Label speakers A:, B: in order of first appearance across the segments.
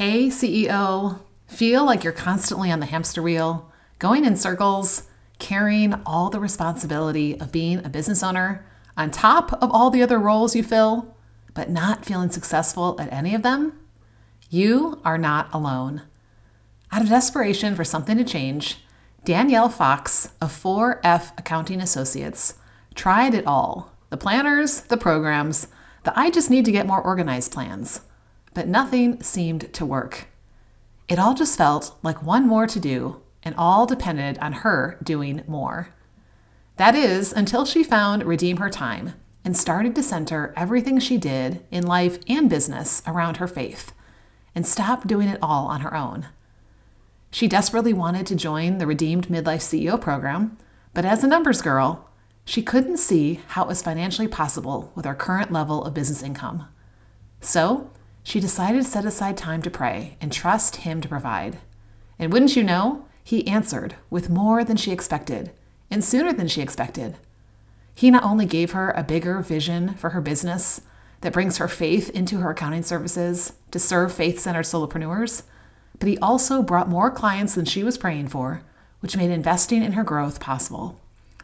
A: Hey, CEO, feel like you're constantly on the hamster wheel, going in circles, carrying all the responsibility of being a business owner on top of all the other roles you fill, but not feeling successful at any of them? You are not alone. Out of desperation for something to change, Danielle Fox of 4F Accounting Associates tried it all. The planners, the programs, the I just need to get more organized plans. But nothing seemed to work. It all just felt like one more to do, and all depended on her doing more. That is, until she found Redeem Her Time and started to center everything she did in life and business around her faith, and stopped doing it all on her own. She desperately wanted to join the Redeemed Midlife CEO program, but as a numbers girl, she couldn't see how it was financially possible with her current level of business income. So, she decided to set aside time to pray and trust him to provide. And wouldn't you know, he answered with more than she expected and sooner than she expected. He not only gave her a bigger vision for her business that brings her faith into her accounting services to serve faith-centered solopreneurs, but he also brought more clients than she was praying for, which made investing in her growth possible.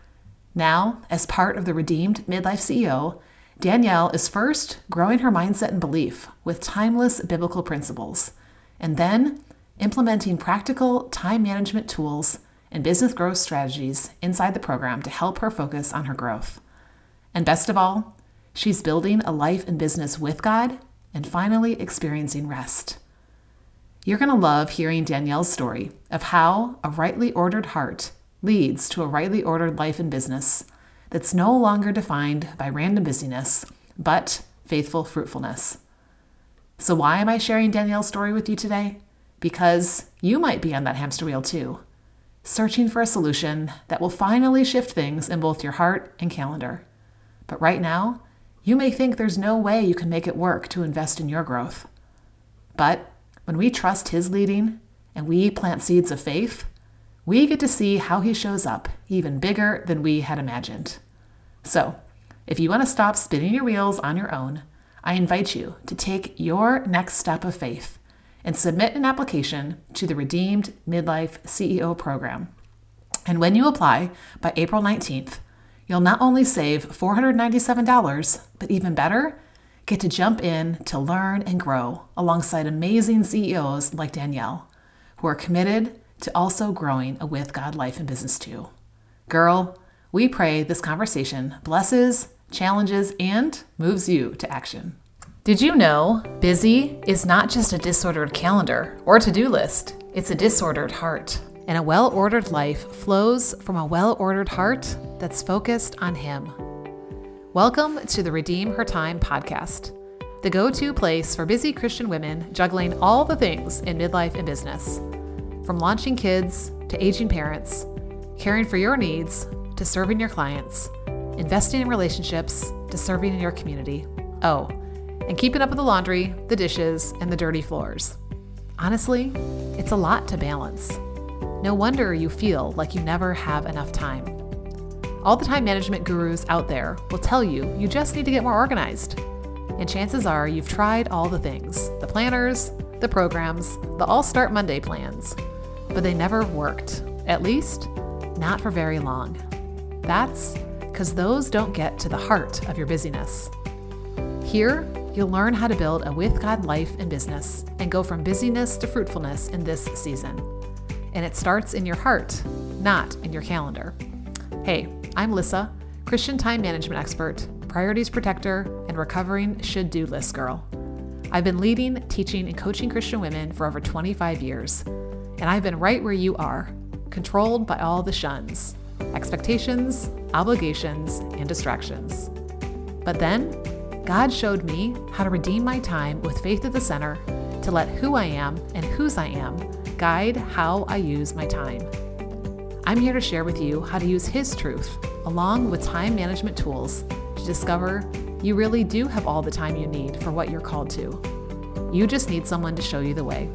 A: Now, as part of the Redeemed Midlife CEO, Danielle is first growing her mindset and belief with timeless biblical principles, and then implementing practical time management tools and business growth strategies inside the program to help her focus on her growth. And best of all, she's building a life and business with God and finally experiencing rest. You're going to love hearing Danielle's story of how a rightly ordered heart leads to a rightly ordered life and business that's no longer defined by random busyness, but faithful fruitfulness. So why am I sharing Danielle's story with you today? Because you might be on that hamster wheel too, searching for a solution that will finally shift things in both your heart and calendar. But right now, you may think there's no way you can make it work to invest in your growth. But when we trust his leading and we plant seeds of faith, we get to see how he shows up even bigger than we had imagined. So, if you want to stop spinning your wheels on your own, I invite you to take your next step of faith and submit an application to the Redeemed Midlife CEO program. And when you apply by April 19th, you'll not only save $497, but even better, get to jump in to learn and grow alongside amazing CEOs like Danielle, who are committed to also growing a with God life and business too. Girl, we pray this conversation blesses, challenges, and moves you to action. Did you know busy is not just a disordered calendar or to-do list? It's a disordered heart. And a well-ordered life flows from a well-ordered heart that's focused on Him. Welcome to the Redeem Her Time podcast, the go-to place for busy Christian women juggling all the things in midlife and business. From launching kids to aging parents, caring for your needs to serving your clients, investing in relationships to serving in your community. Oh, and keeping up with the laundry, the dishes, and the dirty floors. Honestly, it's a lot to balance. No wonder you feel like you never have enough time. All the time management gurus out there will tell you you just need to get more organized. And chances are you've tried all the things, the planners, the programs, the All Start Monday plans, but they never worked, at least not for very long. That's because those don't get to the heart of your busyness. Here, you'll learn how to build a with God life and business and go from busyness to fruitfulness in this season. And it starts in your heart, not in your calendar. Hey, I'm Lissa, Christian time management expert, priorities protector, and recovering should-do list girl. I've been leading, teaching, and coaching Christian women for over 25 years. And I've been right where you are, controlled by all the shuns, expectations, obligations, and distractions. But then, God showed me how to redeem my time with faith at the center to let who I am and whose I am guide how I use my time. I'm here to share with you how to use His truth along with time management tools to discover you really do have all the time you need for what you're called to. You just need someone to show you the way.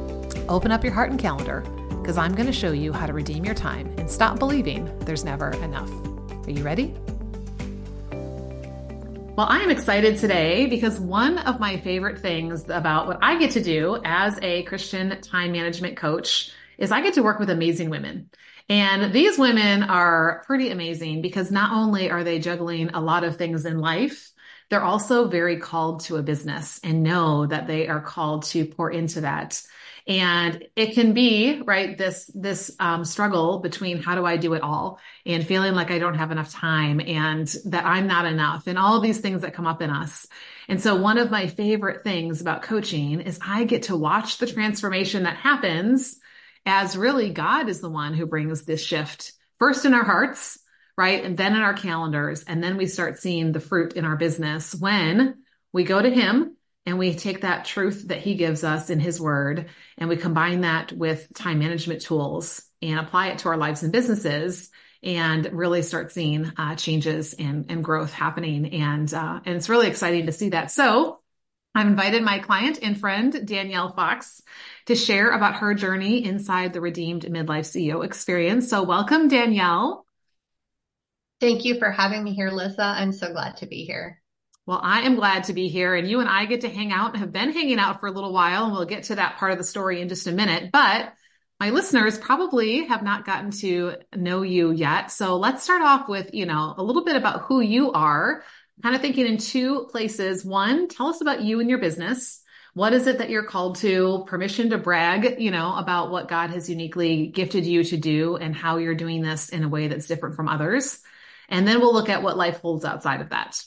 A: Open up your heart and calendar, because I'm going to show you how to redeem your time and stop believing there's never enough. Are you ready? Well, I am excited today because one of my favorite things about what I get to do as a Christian time management coach is I get to work with amazing women. And these women are pretty amazing because not only are they juggling a lot of things in life, they're also very called to a business and know that they are called to pour into that. And it can be, right, this struggle between how do I do it all and feeling like I don't have enough time and that I'm not enough and all of these things that come up in us. And so one of my favorite things about coaching is I get to watch the transformation that happens as really God is the one who brings this shift first in our hearts, right? And then in our calendars. And then we start seeing the fruit in our business when we go to Him and we take that truth that He gives us in His word and we combine that with time management tools and apply it to our lives and businesses and really start seeing changes and growth happening. And it's really exciting to see that. So I've invited my client and friend, Danielle Fox, to share about her journey inside the Redeemed Midlife CEO experience. So welcome, Danielle.
B: Thank you for having me here, Lissa. I'm so glad to be here.
A: Well, I am glad to be here, and you and I get to hang out and have been hanging out for a little while, and we'll get to that part of the story in just a minute. But my listeners probably have not gotten to know you yet. So let's start off with, a little bit about who you are, kind of thinking in two places. One, tell us about you and your business. What is it that you're called to? Permission to brag, about what God has uniquely gifted you to do and how you're doing this in a way that's different from others. And then we'll look at what life holds outside of that.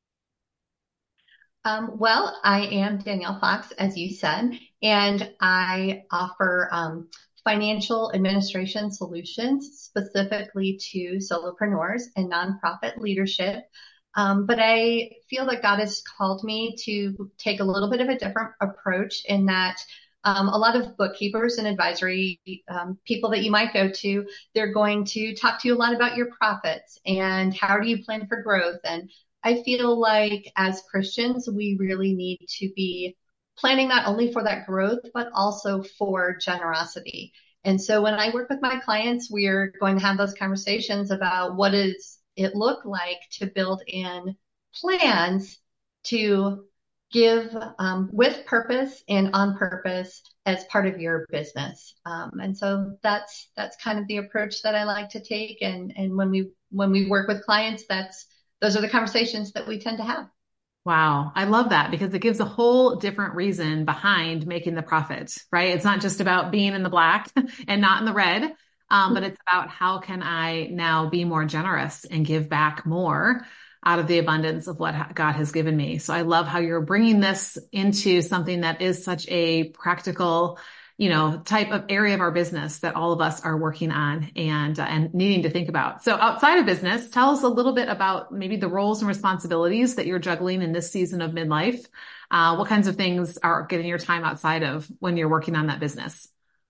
B: Well, I am Danielle Fox, as you said, and I offer financial administration solutions specifically to solopreneurs and nonprofit leadership. But I feel that God has called me to take a little bit of a different approach in that a lot of bookkeepers and advisory people that you might go to, they're going to talk to you a lot about your profits and how do you plan for growth. And I feel like as Christians, we really need to be planning not only for that growth, but also for generosity. And so when I work with my clients, we're going to have those conversations about what does it look like to build in plans to give with purpose and on purpose as part of your business. And so that's kind of the approach that I like to take. And when we work with clients, those are the conversations that we tend to have.
A: Wow. I love that because it gives a whole different reason behind making the profit, right? It's not just about being in the black and not in the red, but it's about how can I now be more generous and give back more out of the abundance of what God has given me. So I love how you're bringing this into something that is such a practical, type of area of our business that all of us are working on and needing to think about. So outside of business, tell us a little bit about maybe the roles and responsibilities that you're juggling in this season of midlife. What kinds of things are getting your time outside of when you're working on that business?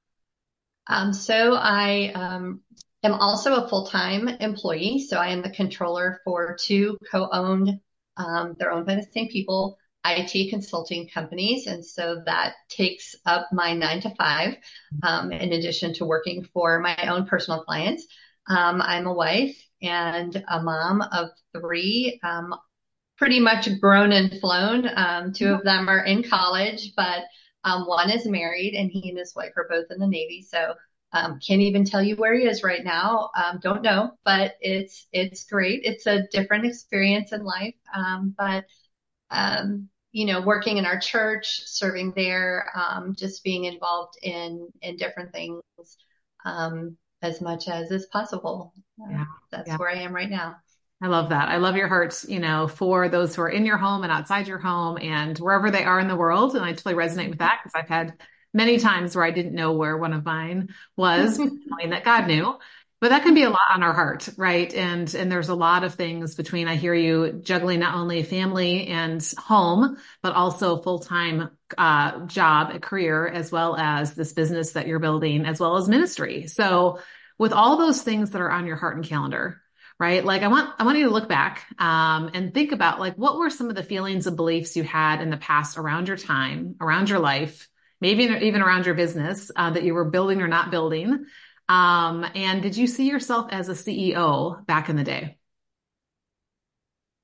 B: So I am also a full-time employee. So I am the controller for two co-owned, they're owned by the same people, IT consulting companies. And so that takes up my 9 to 5, in addition to working for my own personal clients. I'm a wife and a mom of 3, pretty much grown and flown. 2 of them are in college, but one is married and he and his wife are both in the Navy. So can't even tell you where he is right now. Don't know, but it's great. It's a different experience in life. But working in our church, serving there, just being involved in different things, as much as is possible. That's where I am right now.
A: I love that. I love your heart, for those who are in your home and outside your home and wherever they are in the world. And I totally resonate with that because I've had many times where I didn't know where one of mine was, knowing that God knew. But that can be a lot on our heart, right? And there's a lot of things between, I hear you juggling not only family and home, but also full-time job, a career, as well as this business that you're building, as well as ministry. So with all those things that are on your heart and calendar, right? Like I want you to look back and think about like what were some of the feelings and beliefs you had in the past around your time, around your life, maybe even around your business that you were building or not building. And did you see yourself as a CEO back in the day?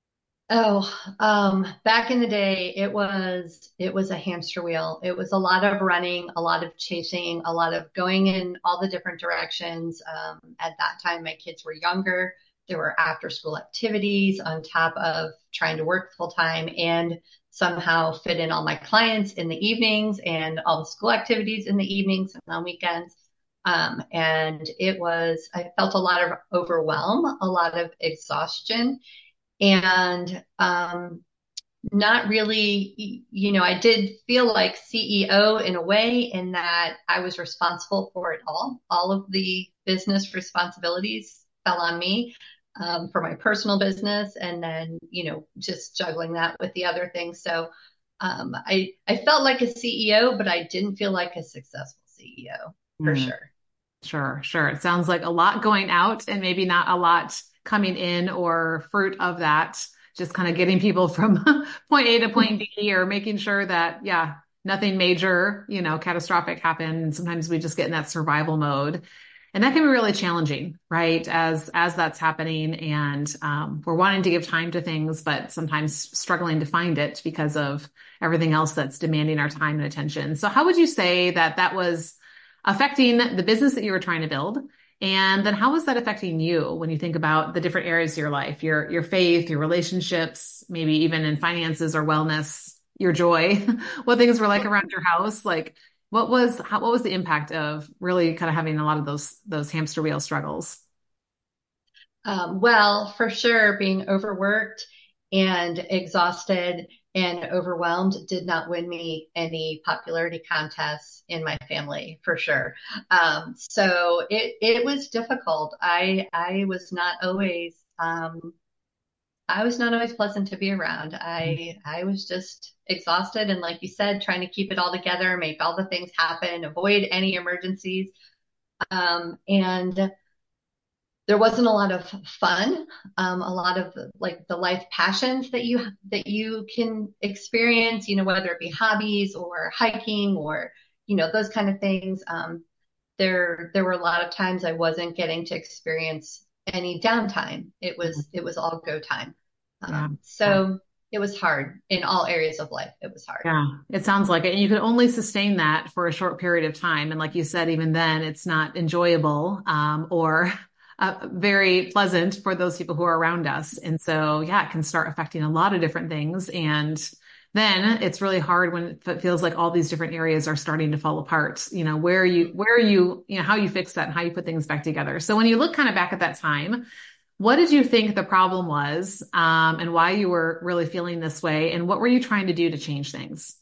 B: Back in the day, it was a hamster wheel. It was a lot of running, a lot of chasing, a lot of going in all the different directions. At that time, my kids were younger. There were after school activities on top of trying to work full time and somehow fit in all my clients in the evenings and all the school activities in the evenings and on weekends. And I felt a lot of overwhelm, a lot of exhaustion and not really, I did feel like CEO in a way in that I was responsible for it all. All of the business responsibilities fell on me for my personal business and then, just juggling that with the other things. So I felt like a CEO, but I didn't feel like a successful CEO for
A: Mm,
B: sure.
A: sure, sure. It sounds like a lot going out and maybe not a lot coming in or fruit of that. Just kind of getting people from point A to point B or making sure that, yeah, nothing major, catastrophic happened. Sometimes we just get in that survival mode. And that can be really challenging, right? As that's happening and we're wanting to give time to things, but sometimes struggling to find it because of everything else that's demanding our time and attention. So how would you say that that was affecting the business that you were trying to build? And then how was that affecting you when you think about the different areas of your life, your faith, your relationships, maybe even in finances or wellness, your joy, what things were like around your house? Like what was the impact of really kind of having a lot of those hamster wheel struggles?
B: Well, for sure, being overworked and exhausted and overwhelmed did not win me any popularity contests in my family, for sure. So it was difficult. I was not always pleasant to be around. I was just exhausted and, like you said, trying to keep it all together, make all the things happen, avoid any emergencies. And there wasn't a lot of fun, a lot of like the life passions that you can experience, whether it be hobbies or hiking or those kind of things. There were a lot of times I wasn't getting to experience any downtime. It was all go time.
A: Yeah. Yeah.
B: So it was hard in all areas of life. It was hard.
A: Yeah, it sounds like it. And you can only sustain that for a short period of time. And like you said, even then, it's not enjoyable or very pleasant for those people who are around us. And so, yeah, it can start affecting a lot of different things. And then it's really hard when it feels like all these different areas are starting to fall apart. How you fix that and how you put things back together. So when you look kind of back at that time, what did you think the problem was, and why you were really feeling this way, and what were you trying to do to change things?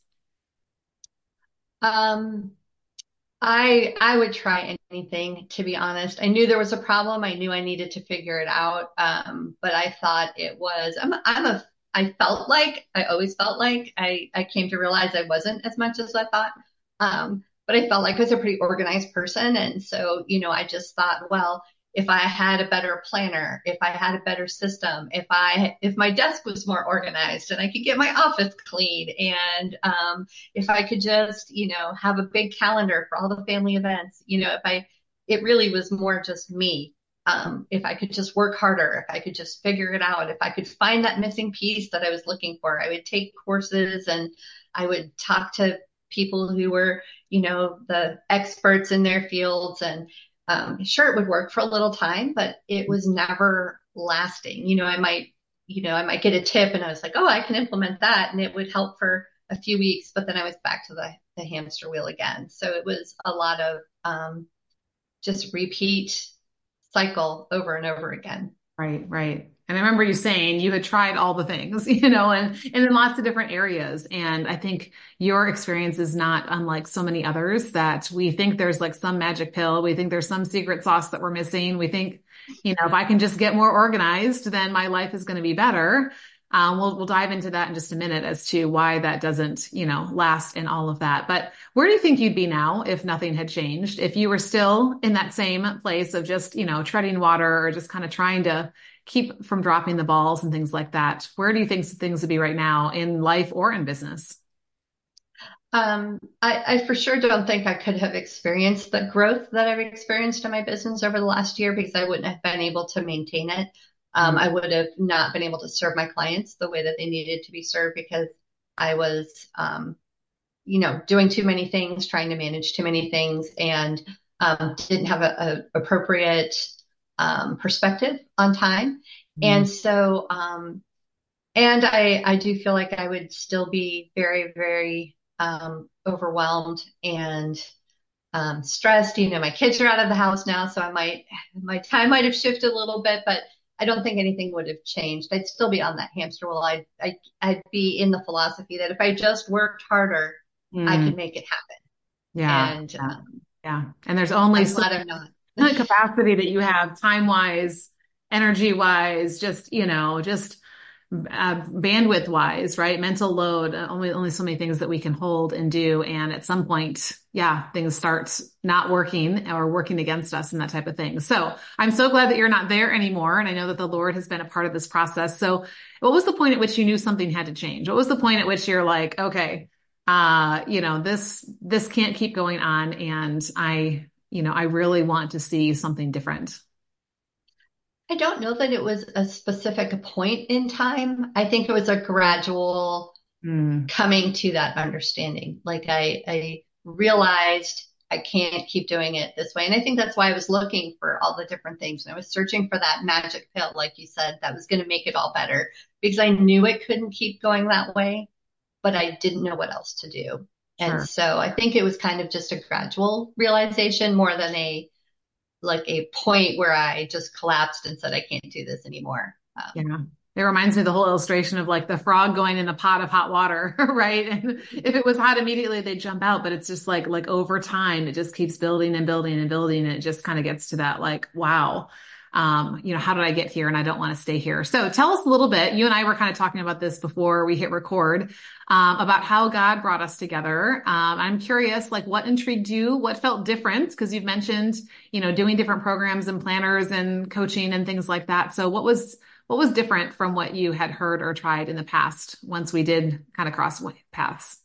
B: Um, I would try anything, to be honest. I knew there was a problem. I knew I needed to figure it out. But I thought it was, I felt like, I always felt like I came to realize I wasn't as much as I thought. But I felt like I was a pretty organized person. And so, I just thought, well, if I had a better planner, if I had a better system, if my desk was more organized and I could get my office clean and, if I could just, have a big calendar for all the family events, it really was more just me. If I could just work harder, if I could just figure it out, if I could find that missing piece that I was looking for, I would take courses and I would talk to people who were, the experts in their fields. And sure, it would work for a little time, but it was never lasting. I might get a tip and I was like, oh, I can implement that. And it would help for a few weeks, but then I was back to the hamster wheel again. So it was a lot of just repeat cycle over and over again.
A: Right, right. And I remember you saying you had tried all the things, and in lots of different areas. And I think your experience is not unlike so many others that we think there's like some magic pill. We think there's some secret sauce that we're missing. We think, if I can just get more organized, then my life is going to be better. We'll dive into that in just a minute as to why that doesn't, last in all of that. But where do you think you'd be now if nothing had changed? If you were still in that same place of just, treading water or just kind of trying to keep from dropping the balls and things like that, where do you think things would be right now in life or in business?
B: I for sure don't think I could have experienced the growth that I've experienced in my business over the last year because I wouldn't have been able to maintain it.
A: Mm.
B: I would have not been able to serve my clients the way that they needed to be served because I was, doing too many things, trying to manage too many things, and didn't have a appropriate perspective on time.
A: Mm.
B: And so, and I do feel like I would still be very, very overwhelmed and stressed. My kids are out of the house now, so my time might have shifted a little bit, but I don't think anything would have changed. I'd still be on that hamster wheel. I'd be in the philosophy that if I just worked harder, I
A: Mm.
B: could make it happen.
A: Yeah.
B: And
A: Yeah. Yeah. And there's only
B: I'm
A: so
B: glad I'm not.
A: much capacity that you have time wise, energy wise, just bandwidth wise, right? Mental load, only so many things that we can hold and do. And at some point, yeah, things start not working or working against us and that type of thing. So I'm so glad that you're not there anymore. And I know that the Lord has been a part of this process. So what was the point at which you knew something had to change? What was the point at which you're like, okay, this can't keep going on. And I really want to see something different.
B: I don't know that it was a specific point in time. I think it was a gradual
A: Mm.
B: coming to that understanding. Like I realized I can't keep doing it this way. And I think that's why I was looking for all the different things. And I was searching for that magic pill, like you said, that was going to make it all better because I knew it couldn't keep going that way, but I didn't know what else to do. And
A: Sure.
B: so I think it was kind of just a gradual realization more than a point where I just collapsed and said, I can't do this anymore.
A: Yeah. It reminds me of the whole illustration of like the frog going in a pot of hot water, right? And if it was hot immediately, they'd jump out, but it's just like over time, it just keeps building and building and building. And it just kind of gets to that like, wow, how did I get here? And I don't want to stay here. So tell us a little bit. You and I were kind of talking about this before we hit record, about how God brought us together. I'm curious, like what intrigued you? What felt different? Because you've mentioned, doing different programs and planners and coaching and things like that. So what was different from what you had heard or tried in the past once we did kind of cross paths?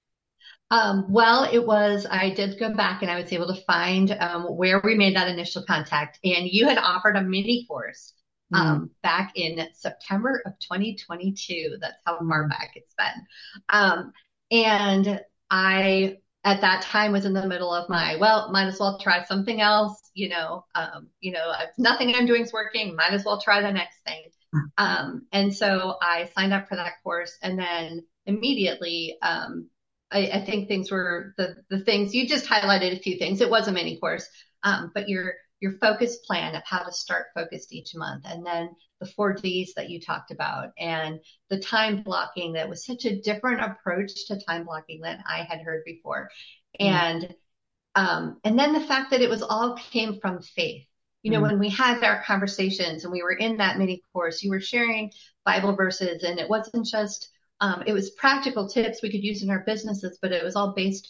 B: I did go back and I was able to find where we made that initial contact. And you had offered a mini course
A: Mm.
B: back in September of 2022. That's how far
A: Mm.
B: back it's been. And I, at that time, was in the middle of might as well try something else. If nothing I'm doing is working, might as well try the next thing. And so I signed up for that course and then immediately, I think things were the things you just highlighted a few things. It was a mini course, but your focus plan of how to start focused each month, and then the 4Ds that you talked about, and the time blocking that was such a different approach to time blocking than I had heard before,
A: Mm.
B: and then the fact that it was all came from faith.
A: Mm.
B: When we had our conversations and we were in that mini course, you were sharing Bible verses, and it wasn't just it was practical tips we could use in our businesses, but it was all based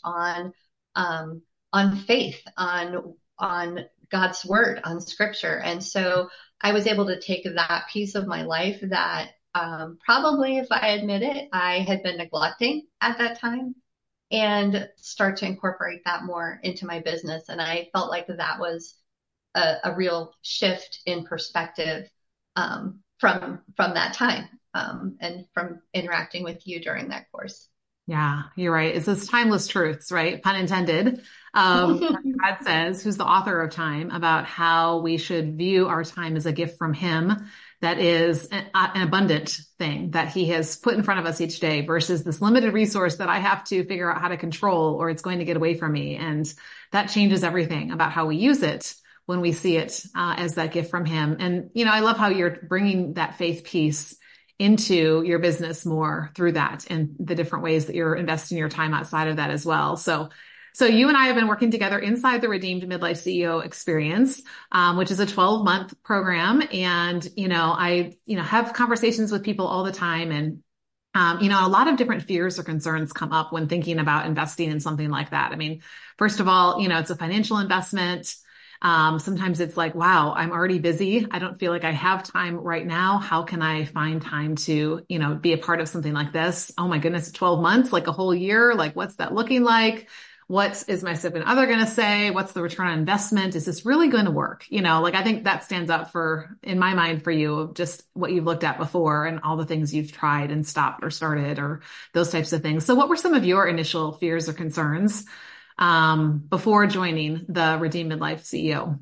B: on faith, on God's word, on scripture. And so I was able to take that piece of my life that probably, if I admit it, I had been neglecting at that time and start to incorporate that more into my business. And I felt like that was a real shift in perspective from that time and from interacting with you during that course.
A: Yeah, you're right. It's those timeless truths, right? Pun intended. God says, who's the author of time, about how we should view our time as a gift from him that is an abundant thing that he has put in front of us each day versus this limited resource that I have to figure out how to control or it's going to get away from me. And that changes everything about how we use it when we see it as that gift from him. And, I love how you're bringing that faith piece into your business more through that and the different ways that you're investing your time outside of that as well. So you and I have been working together inside the Redeemed Midlife CEO Experience, which is a 12-month program. And, I have conversations with people all the time. And, a lot of different fears or concerns come up when thinking about investing in something like that. I mean, first of all, it's a financial investment. Sometimes it's like, wow, I'm already busy. I don't feel like I have time right now. How can I find time to, be a part of something like this? Oh my goodness, 12 months, like a whole year. Like, what's that looking like? What is my significant other going to say? What's the return on investment? Is this really going to work? Like I think that stands up for, in my mind, for you, just what you've looked at before and all the things you've tried and stopped or started or those types of things. So what were some of your initial fears or concerns before joining the Redeem Midlife CEO?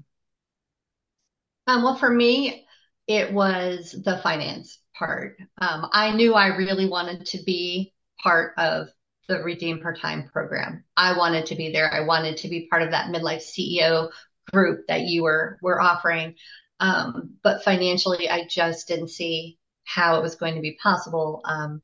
B: Well, for me, it was the finance part. I knew I really wanted to be part of the Redeem Her Time program. I wanted to be there. I wanted to be part of that midlife CEO group that you were offering. But financially, I just didn't see how it was going to be possible.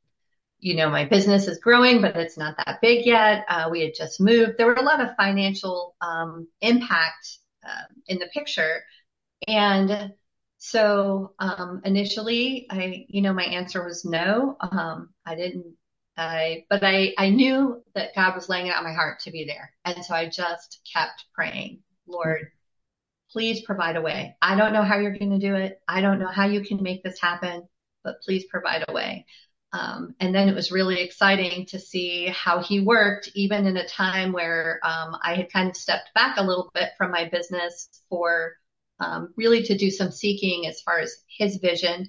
B: My business is growing, but it's not that big yet. We had just moved. There were a lot of financial impact in the picture. And so initially, my answer was no. I didn't. But I knew that God was laying it on my heart to be there, and so I just kept praying, Lord, please provide a way. I don't know how you're going to do it. I don't know how you can make this happen, but please provide a way. And then it was really exciting to see how he worked, even in a time where I had kind of stepped back a little bit from my business for really to do some seeking as far as his vision.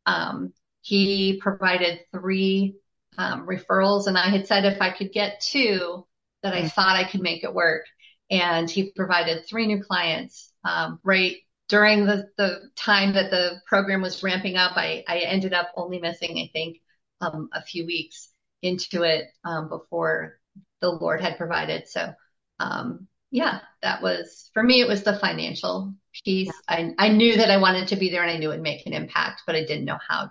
B: He provided three referrals, and I had said if I could get two, that I thought I could make it work. And he provided three new clients right during the time that the program was ramping up. I ended up only missing, I think, a few weeks into it before the Lord had provided. So, yeah, that was, for me, it was the financial piece. I knew that I wanted to be there and I knew it would make an impact, but I didn't know how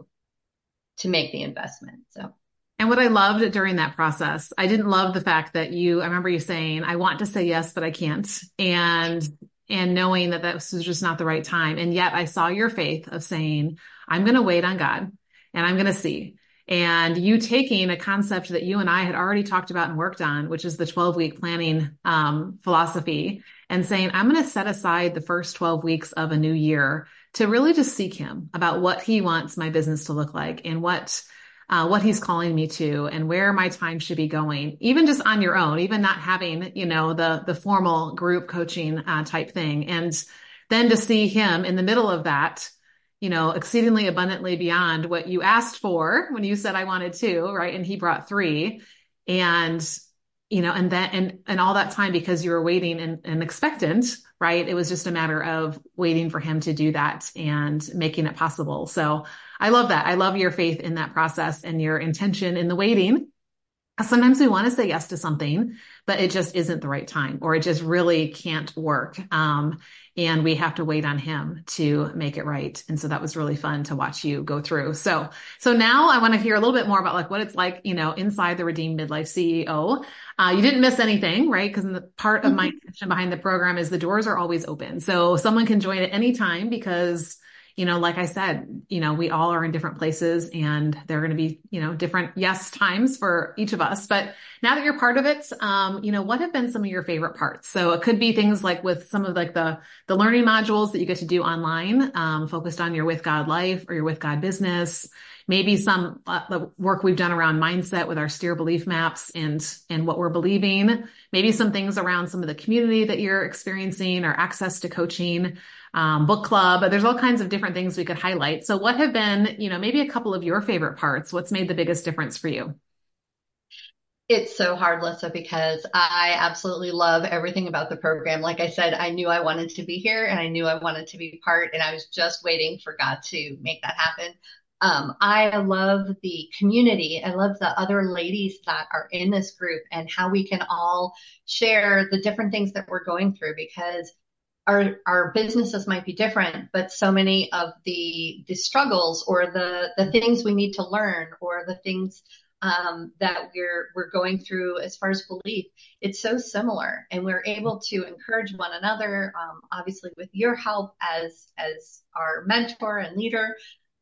B: to make the investment. So.
A: And what I loved during that process, I didn't love the fact that I remember you saying, I want to say yes, but I can't. And knowing that was just not the right time. And yet I saw your faith of saying, I'm going to wait on God and I'm going to see. And you taking a concept that you and I had already talked about and worked on, which is the 12-week planning philosophy, and saying, I'm going to set aside the first 12 weeks of a new year to really just seek him about what he wants my business to look like and what he's calling me to and where my time should be going, even just on your own, even not having, the formal group coaching type thing. And then to see him in the middle of that, exceedingly abundantly beyond what you asked for when you said I wanted two, right? And he brought three and, and all that time because you were waiting and expectant, right? It was just a matter of waiting for him to do that and making it possible. So I love that. I love your faith in that process and your intention in the waiting. Sometimes we want to say yes to something, but it just isn't the right time, or it just really can't work. And we have to wait on him to make it right. And so that was really fun to watch you go through. So now I want to hear a little bit more about what it's like, inside the Redeem Midlife CEO. You didn't miss anything, right? Because the part of my intention behind the program is the doors are always open. So someone can join at any time because like I said, we all are in different places and there are going to be, different yes times for each of us. But now that you're part of it, what have been some of your favorite parts? So it could be things like with some of the learning modules that you get to do online, focused on your With God life or your With God business. Maybe some the work we've done around mindset with our STEER belief maps and what we're believing. Maybe some things around some of the community that you're experiencing or access to coaching. Book club. There's all kinds of different things we could highlight. So what have been, maybe a couple of your favorite parts? What's made the biggest difference for you?
B: It's so hard, Lissa, because I absolutely love everything about the program. Like I said, I knew I wanted to be here and I knew I wanted to be part, and I was just waiting for God to make that happen. I love the community. I love the other ladies that are in this group and how we can all share the different things that we're going through, because our businesses might be different, but so many of the struggles or the things we need to learn or the things that we're going through as far as belief, it's so similar, and we're able to encourage one another. Obviously, with your help as our mentor and leader.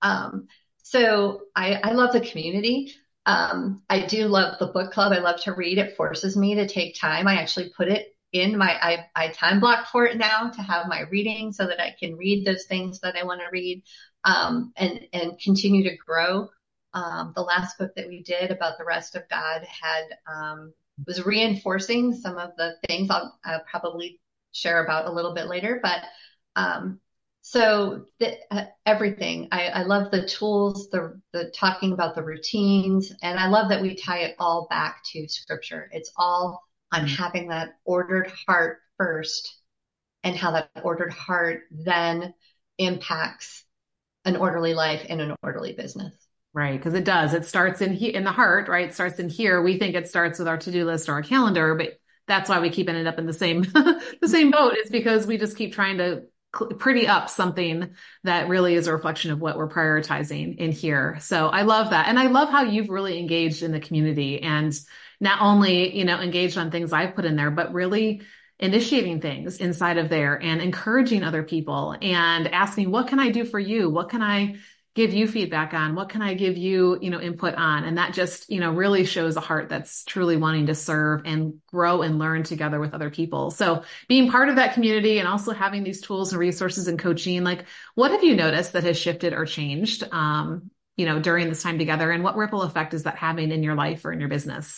B: So I love the community. I do love the book club. I love to read. It forces me to take time. I actually put it in I time block for it now to have my reading so that I can read those things that I want to read, and continue to grow. The last book that we did about the rest of God had was reinforcing some of the things I'll probably share about a little bit later. But um, everything. I love the tools, the talking about the routines, and I love that we tie it all back to scripture. It's all on having that ordered heart first, and how that ordered heart then impacts an orderly life and an orderly business.
A: Right, because it does. It starts in the heart, right? It starts in here. We think it starts with our to-do list or our calendar, but that's why we keep ending up in the same the same boat. It's because we just keep trying to pretty up something that really is a reflection of what we're prioritizing in here. So I love that. And I love how you've really engaged in the community and not only, engaged on things I've put in there, but really initiating things inside of there and encouraging other people and asking, what can I do for you? What can I give you feedback on? What can I give you, input on? And that just, really shows a heart that's truly wanting to serve and grow and learn together with other people. So being part of that community and also having these tools and resources and coaching, like what have you noticed that has shifted or changed, during this time together, and what ripple effect is that having in your life or in your business?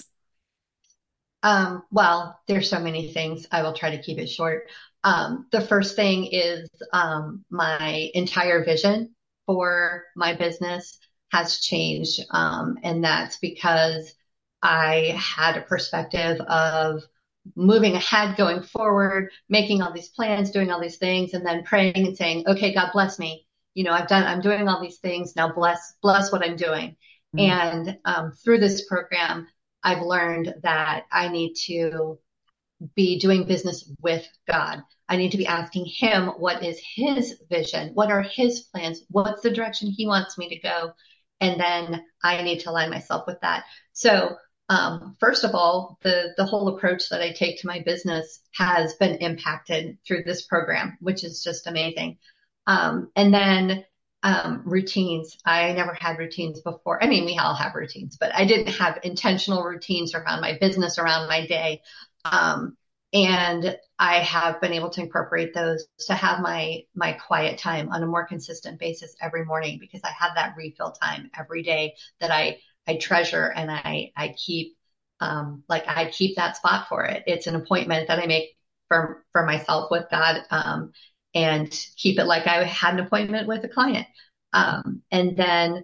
B: Well, there's so many things. I will try to keep it short. The first thing is my entire vision for my business has changed. And that's because I had a perspective of moving ahead, going forward, making all these plans, doing all these things, and then praying and saying, okay, God bless me. I'm doing all these things. Now bless what I'm doing.
A: Mm.
B: And through this program, I've learned that I need to be doing business with God. I need to be asking him what is his vision? What are his plans? What's the direction he wants me to go? And then I need to align myself with that. So, first of all, the whole approach that I take to my business has been impacted through this program, which is just amazing. And then routines. I never had routines before. I mean, we all have routines, but I didn't have intentional routines around my business, around my day. And I have been able to incorporate those to have my quiet time on a more consistent basis every morning, because I have that refill time every day that I treasure, and I keep, I keep that spot for it. It's an appointment that I make for myself with God, and keep it like I had an appointment with a client. And then,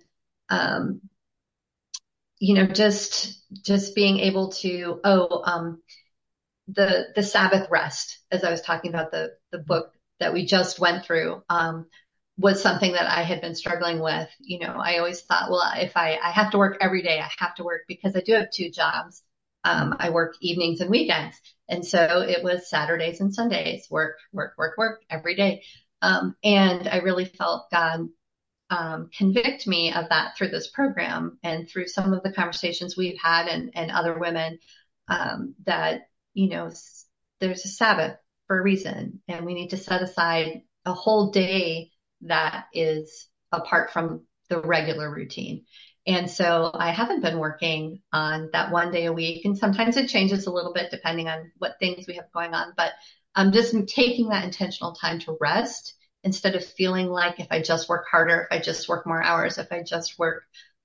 B: just being able to, the Sabbath rest, as I was talking about the book that we just went through, was something that I had been struggling with. I always thought, well, if I have to work every day, I have to work, because I do have two jobs. I work evenings and weekends. And so it was Saturdays and Sundays, work every day. And I really felt God convict me of that through this program and through some of the conversations we've had, and other women, that, there's a Sabbath for a reason, and we need to set aside a whole day that is apart from the regular routine. And so I haven't been working on that one day a week, and sometimes it changes a little bit depending on what things we have going on, but I'm just taking that intentional time to rest, instead of feeling like if I just work harder, if I just work more hours, if I just work,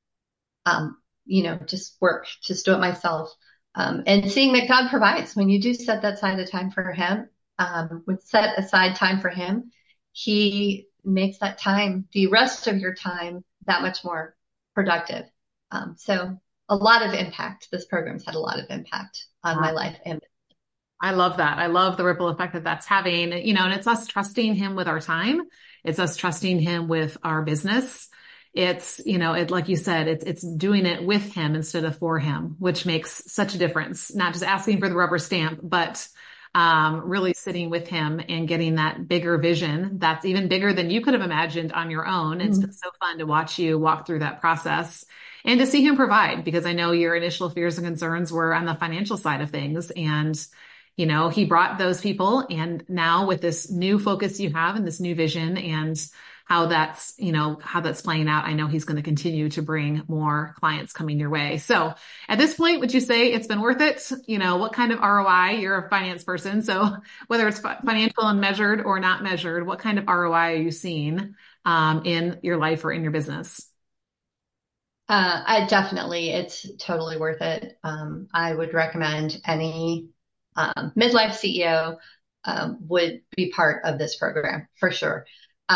B: just do it myself. And seeing that God provides when you do set that side of time for him, set aside time for him, he makes that time, the rest of your time, that much more productive. So a lot of impact. This program's had a lot of impact on my life. And
A: I love that. I love the ripple effect that that's having, and it's us trusting him with our time. It's us trusting him with our business. It's, like you said, it's doing it with him instead of for him, which makes such a difference. Not just asking for the rubber stamp, but really sitting with him and getting that bigger vision that's even bigger than you could have imagined on your own. It's been so fun to watch you walk through that process and to see him provide, because I know your initial fears and concerns were on the financial side of things. And he brought those people, and now with this new focus you have and this new vision and how that's playing out, I know he's going to continue to bring more clients coming your way. So at this point, would you say it's been worth it? What kind of ROI? You're a finance person. So whether it's financial and measured or not measured, what kind of ROI are you seeing, in your life or in your business?
B: I definitely, it's totally worth it. I would recommend any midlife CEO would be part of this program for sure.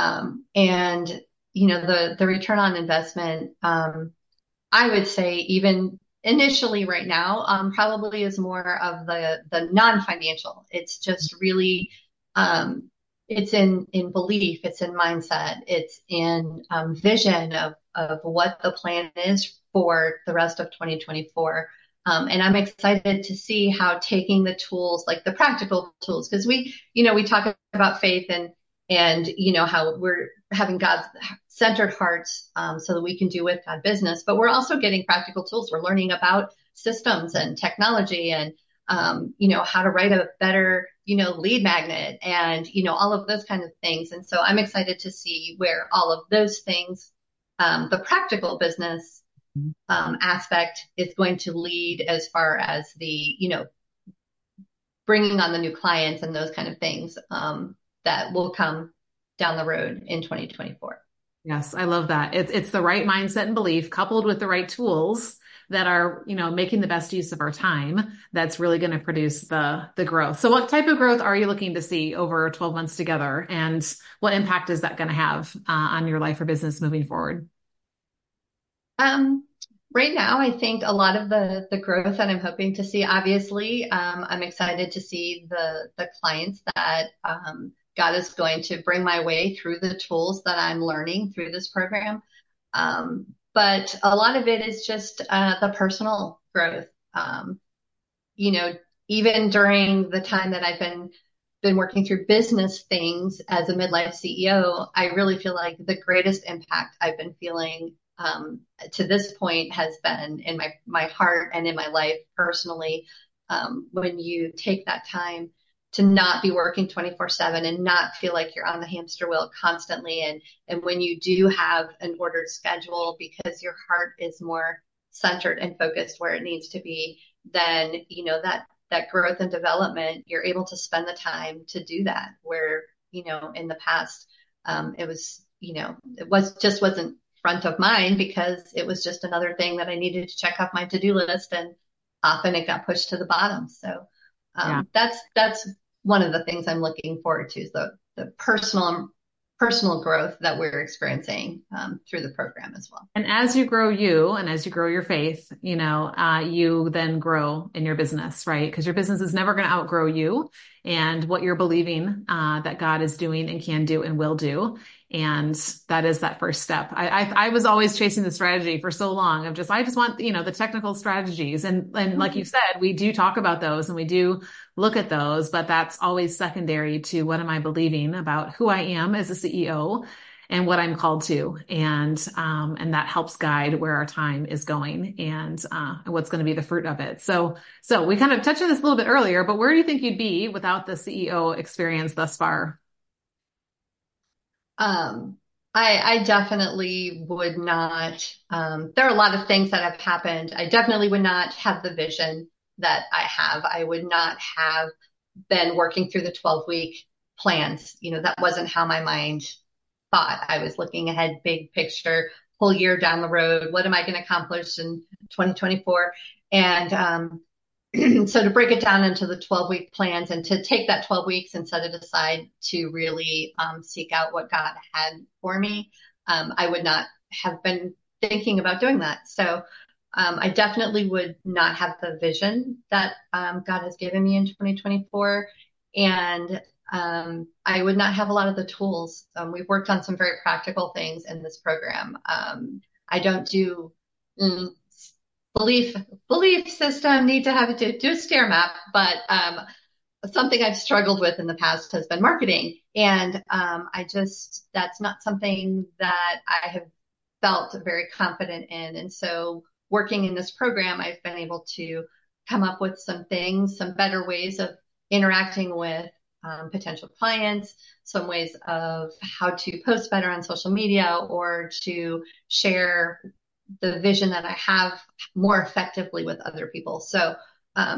B: And the return on investment, I would say even initially right now, probably is more of the non-financial. It's just really, um, it's in belief, it's in mindset, it's in vision of what the plan is for the rest of 2024. And I'm excited to see how taking the tools, like the practical tools, because we talk about faith and how we're having God centered hearts so that we can do with God business. But we're also getting practical tools. We're learning about systems and technology and, how to write a better, lead magnet and, all of those kinds of things. And so I'm excited to see where all of those things, the practical business aspect is going to lead as far as the, bringing on the new clients and those kind of things that will come down the road in 2024.
A: Yes, I love that. It's the right mindset and belief coupled with the right tools that are, making the best use of our time that's really going to produce the growth. So what type of growth are you looking to see over 12 months together, and what impact is that going to have on your life or business moving forward?
B: Um, right now, I think a lot of the growth that I'm hoping to see, obviously, I'm excited to see the clients that God is going to bring my way through the tools that I'm learning through this program. But a lot of it is just the personal growth. You know, even during the time that I've been working through business things as a midlife CEO, I really feel like the greatest impact I've been feeling to this point has been in my heart and in my life personally. When you take that time to not be working 24/7 and not feel like you're on the hamster wheel constantly. And when you do have an ordered schedule because your heart is more centered and focused where it needs to be, then, that growth and development, you're able to spend the time to do that. Where, in the past, it was, just wasn't front of mind because it was just another thing that I needed to check off my to-do list, and often it got pushed to the bottom. So
A: Yeah.
B: that's one of the things I'm looking forward to is the personal growth that we're experiencing through the program as well.
A: And as you grow you and as you grow your faith, you then grow in your business, right? Because your business is never going to outgrow you and what you're believing that God is doing and can do and will do. And that is that first step. I was always chasing the strategy for so long of I just want, the technical strategies. And like you said, we do talk about those and we do look at those, but that's always secondary to what am I believing about who I am as a CEO and what I'm called to. And that helps guide where our time is going and what's going to be the fruit of it. So we kind of touched on this a little bit earlier, but where do you think you'd be without the CEO experience thus far?
B: I definitely would not. There are a lot of things that have happened. I definitely would not have the vision that I have. I would not have been working through the 12-week plans. That wasn't how my mind thought. I was looking ahead, big picture, whole year down the road. What am I going to accomplish in 2024? And so to break it down into the 12-week plans and to take that 12 weeks and set it aside to really seek out what God had for me, I would not have been thinking about doing that. So I definitely would not have the vision that God has given me in 2024. And I would not have a lot of the tools. We've worked on some very practical things in this program. I don't do belief system, need to have it do a stair map, but something I've struggled with in the past has been marketing. And that's not something that I have felt very confident in. And so working in this program, I've been able to come up with some things, some better ways of interacting with potential clients, some ways of how to post better on social media or to share the vision that I have more effectively with other people. So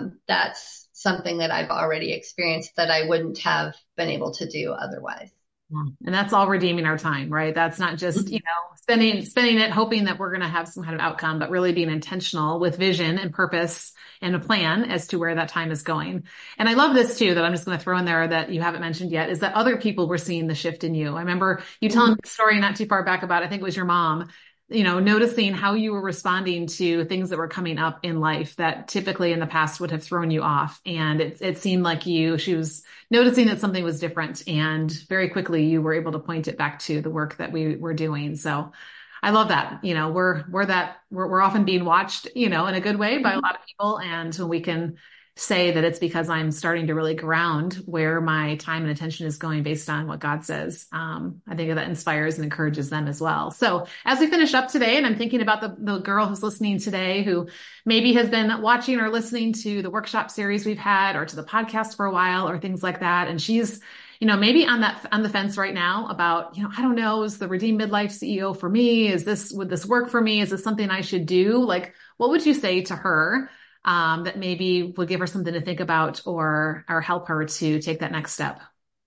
B: that's something that I've already experienced that I wouldn't have been able to do otherwise.
A: Yeah. And that's all redeeming our time, right? That's not just, spending it hoping that we're going to have some kind of outcome, but really being intentional with vision and purpose and a plan as to where that time is going. And I love this too, that I'm just going to throw in there that you haven't mentioned yet, is that other people were seeing the shift in you. I remember you telling me a story not too far back about, I think it was your mom, noticing how you were responding to things that were coming up in life that typically in the past would have thrown you off. And it seemed like she was noticing that something was different. And very quickly you were able to point it back to the work that we were doing. So I love that. We're often being watched, in a good way by a lot of people. And when we can say that it's because I'm starting to really ground where my time and attention is going based on what God says. I think that inspires and encourages them as well. So as we finish up today, and I'm thinking about the girl who's listening today, who maybe has been watching or listening to the workshop series we've had, or to the podcast for a while, or things like that. And she's, maybe on the fence right now about, I don't know, is the Redeemed Midlife CEO for me? Would this work for me? Is this something I should do? Like, what would you say to her? That maybe would give her something to think about or help her to take that next step?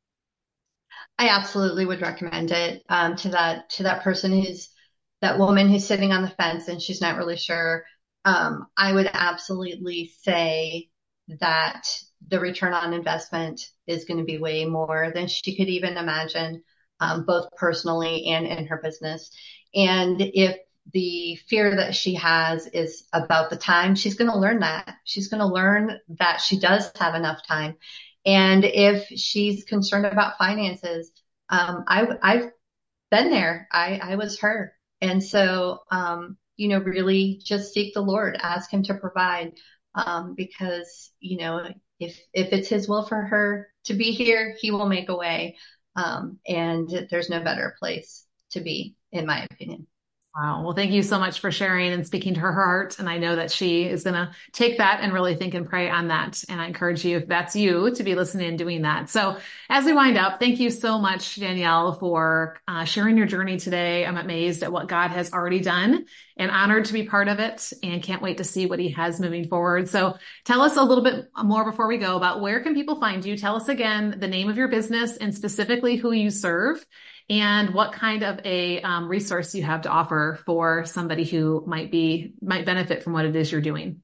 B: I absolutely would recommend it to that that woman who's sitting on the fence and she's not really sure. I would absolutely say that the return on investment is going to be way more than she could even imagine, both personally and in her business. And if the fear that she has is about the time, she's going to learn that. She's going to learn that she does have enough time. And if she's concerned about finances, I've been there. I was her. And so, really just seek the Lord, ask him to provide, because, if it's his will for her to be here, he will make a way. And there's no better place to be, in my opinion.
A: Wow. Well, thank you so much for sharing and speaking to her heart. And I know that she is going to take that and really think and pray on that. And I encourage you, if that's you, to be listening and doing that. So as we wind up, thank you so much, Danielle, for sharing your journey today. I'm amazed at what God has already done and honored to be part of it, and can't wait to see what he has moving forward. So tell us a little bit more before we go about where can people find you. Tell us again the name of your business and specifically who you serve, and what kind of a resource you have to offer for somebody who might benefit from what it is you're doing.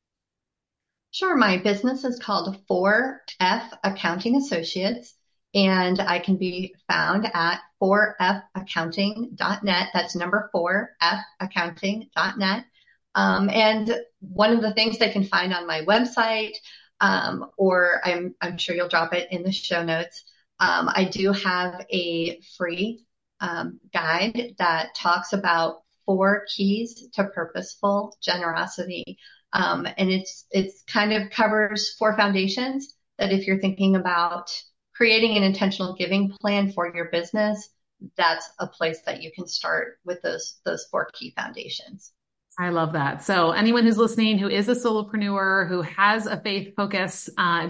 B: Sure. My business is called 4F Accounting Associates, and I can be found at 4faccounting.net. That's number 4faccounting.net. And one of the things they can find on my website, or I'm sure you'll drop it in the show notes, I do have a free guide that talks about 4 keys to purposeful generosity. And it's kind of covers 4 foundations that if you're thinking about creating an intentional giving plan for your business, that's a place that you can start with those 4 key foundations.
A: I love that. So anyone who's listening who is a solopreneur, who has a faith focus,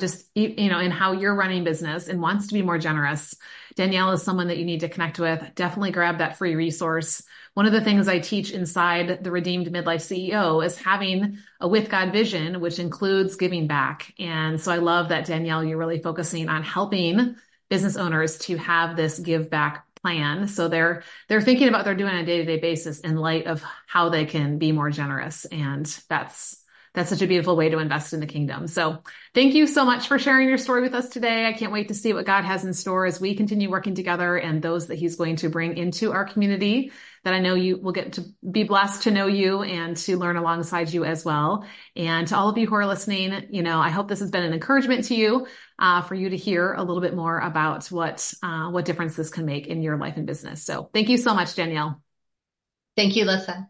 A: in how you're running business and wants to be more generous, Danielle is someone that you need to connect with. Definitely grab that free resource. One of the things I teach inside the Redeemed Midlife CEO is having a with God vision, which includes giving back. And so I love that, Danielle, you're really focusing on helping business owners to have this give back plan. So they're thinking about what they're doing on a day-to-day basis in light of how they can be more generous. And that's such a beautiful way to invest in the kingdom. So thank you so much for sharing your story with us today. I can't wait to see what God has in store as we continue working together, and those that he's going to bring into our community, that I know you will get to be blessed to know you and to learn alongside you as well. And to all of you who are listening, I hope this has been an encouragement to you, for you to hear a little bit more about what difference this can make in your life and business. So thank you so much, Danielle.
B: Thank you, Lissa.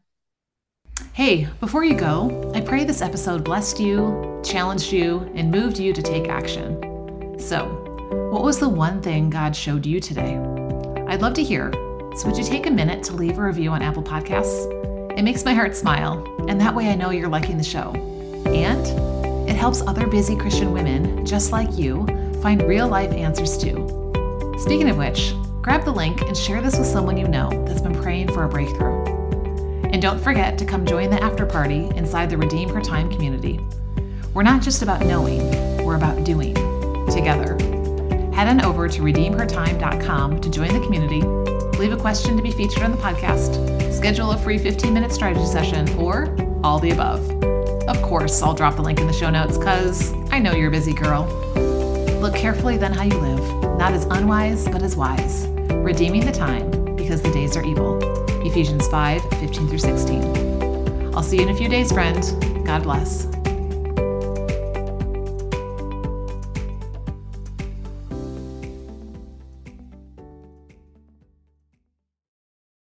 A: Hey, before you go, I pray this episode blessed you, challenged you, and moved you to take action. So, what was the one thing God showed you today? I'd love to hear. So would you take a minute to leave a review on Apple Podcasts? It makes my heart smile, and that way I know you're liking the show. And it helps other busy Christian women just like you find real-life answers too. Speaking of which, grab the link and share this with someone you know that's been praying for a breakthrough. And don't forget to come join the after party inside the Redeem Her Time community. We're not just about knowing, we're about doing together. Head Head on over to redeemhertime.com to join the community, leave a question to be featured on the podcast, schedule a free 15-minute strategy session, or all the above. Of course, I'll drop the link in the show notes because I know you're a busy girl. Look carefully then how you live, not as unwise, but as wise, redeeming the time because the days are evil. Ephesians 5:15-16. I'll see you in a few days, friend. God bless.